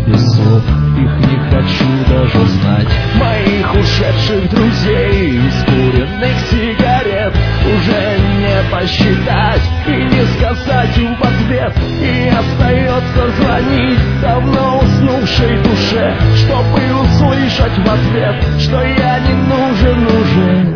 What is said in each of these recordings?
без слов, их не хочу даже знать. Моих ушедших друзей, скуренных сигарет уже не посчитать и не сказать им в ответ. И остается звонить давно уснувшей душе, чтобы услышать в ответ, что я не нужен уже.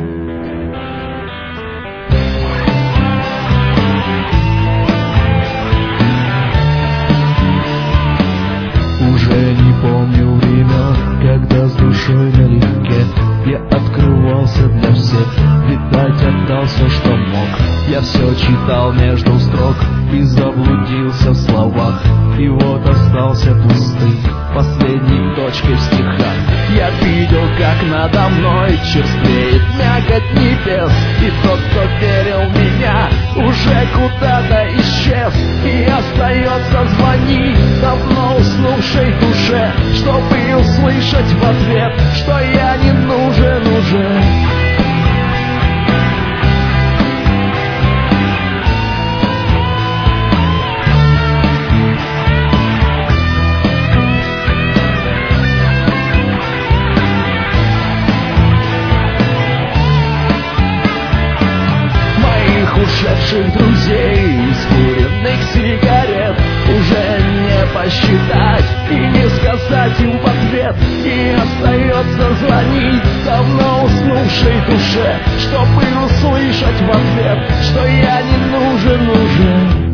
Уже не помню времен, когда с душой налегке я открывался для всех, видать отдал все, что мог. Я все читал между строк и заблудился в словах, и вот остался пустым последней точкой в стихах. Я видел, как надо мной черствеет мякоть небес, и тот, кто верил в меня, уже куда-то исчез. И остается звонить давно уснувшей душе, чтобы услышать в ответ, что я не нужен уже. Ушедших друзей, скуренных сигарет уже не посчитать и не сказать им в ответ. И остается звонить давно уснувшей душе, чтобы услышать в ответ, что я не нужен уже.